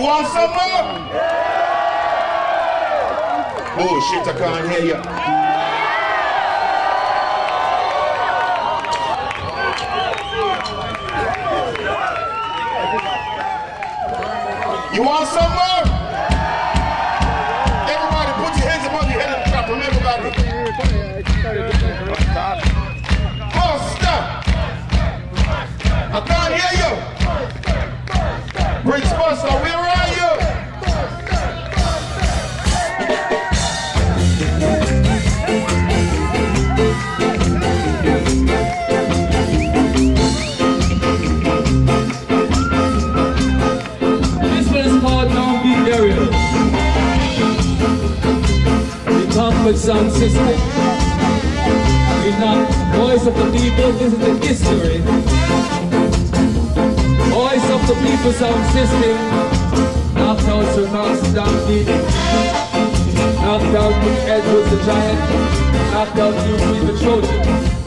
want some more? Oh shit, I can't hear you. You want some more? Everybody put your hands above your head and clap them, everybody. Oh, stop. I can't hear you. Prince Buster, where are you? This one is called Downbeat Burial. We come with sound system. We not voice of the people, this is the history. Voice of the people sound system. Knocked out Sir Knox Downbeat. Knocked out King Edward the Giant. Knocked out New Queen the Trojan.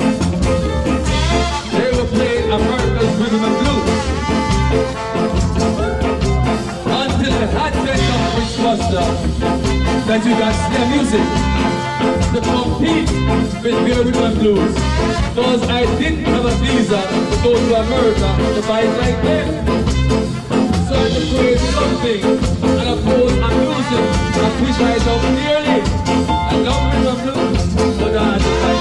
They were playing America's rhythm and blues. Until the advent of Prince Buster, that you got their music to compete with pure rhythm and blues. Because I didn't have a visa to go to America to fight like them. So I had to create something and oppose my music and which I love dearly. I love rhythm and blues, but I had to fight.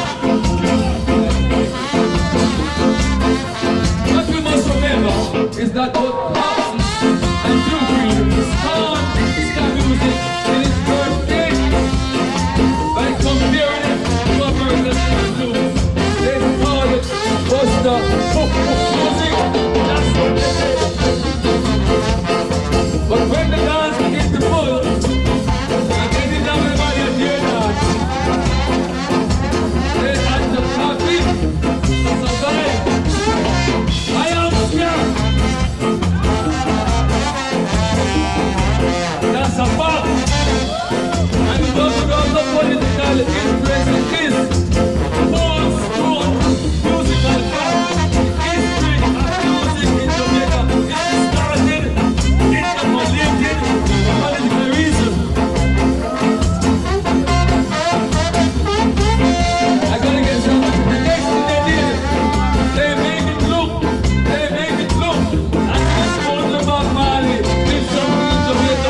What we must remember is that what Pops and Duke Green spawned ska music in its first day by comparing it to American blues. They call it Buster music. That's what they say. But when the dance begins to pull, and they didn't have anybody at their dance, they had to copy, survive. I am scared. That's a fact. And we don't know the political influence it is. False, true, musical fact. History of music in Jamaica is started, interpolated for political reasons. I gotta get some. The next thing they did, they make it look. And this was the Bob Marley did something in Jamaica.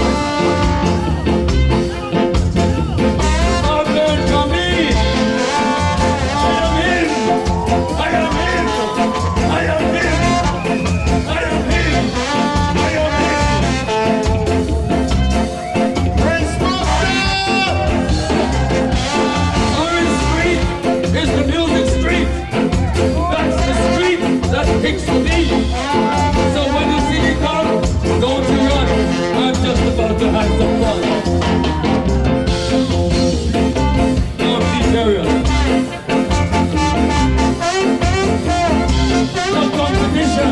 I've learned from me. I am him. I am him. I am him. I am him. I am him. Prince Buster! Orange Street is the music street. That's the street that picks for me. So when you see me come, don't you run. I'm just about to have some fun. Downbeat Burial. No competition.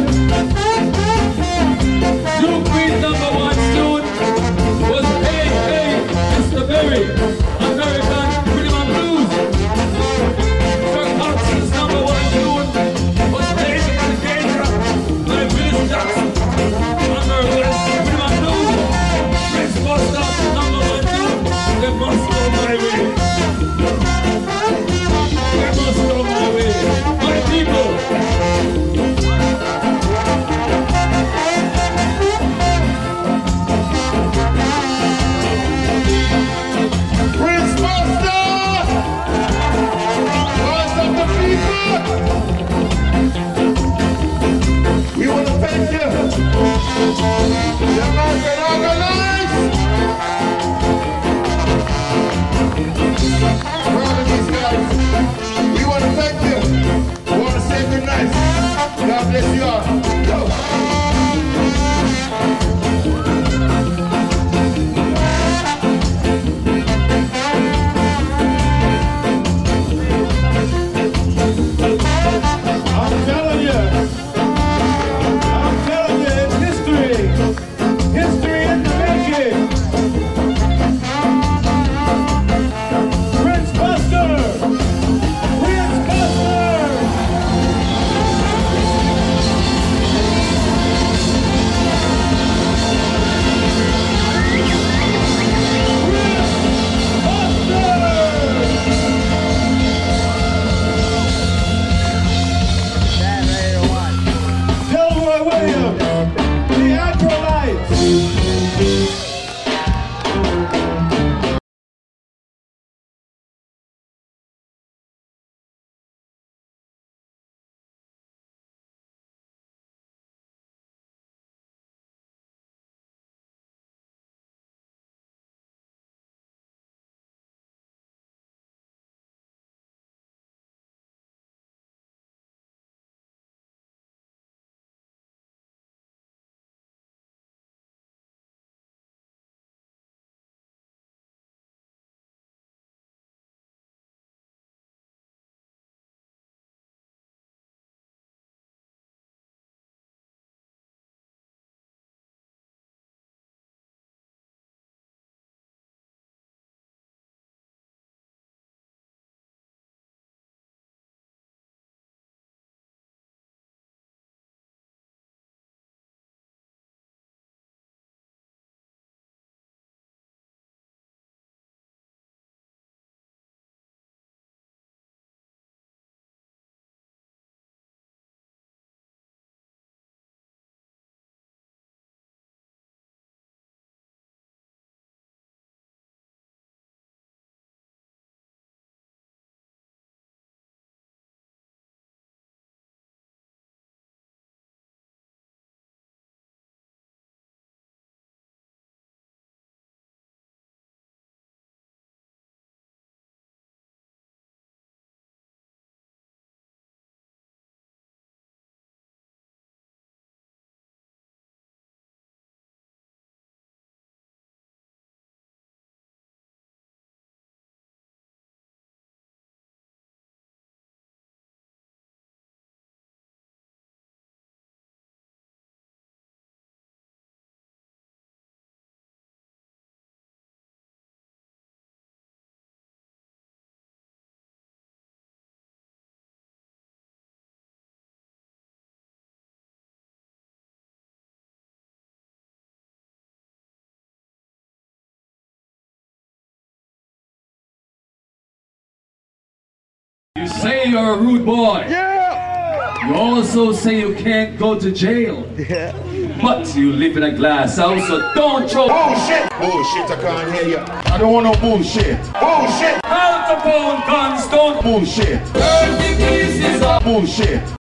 Duke Green's #1 tune was Hey, Hey, Mr. Berry, American Rhythm and Blues. Sir Cox's #1 tune was David and Danger by Willis Jackson, American Rhythm and Blues. Prince Buster #1 tune, They Must Go My Way. They must go my way. My people. Prince Buster! Voice of the people! We want to thank you. The American Organized! Proud of these guys. We want to thank you. We want to say good night. God bless you all. Go. I'm telling you, it's history. History in the making. Prince Buster! Prince Buster! say you're a rude boy. Yeah. You also say you can't go to jail. Yeah. But you live in a glass house, so don't throw Bullshit! Bullshit, I can't hear you. I don't want no bullshit. Bullshit! out the phone guns, don't Bullshit! burn the pieces of Bullshit!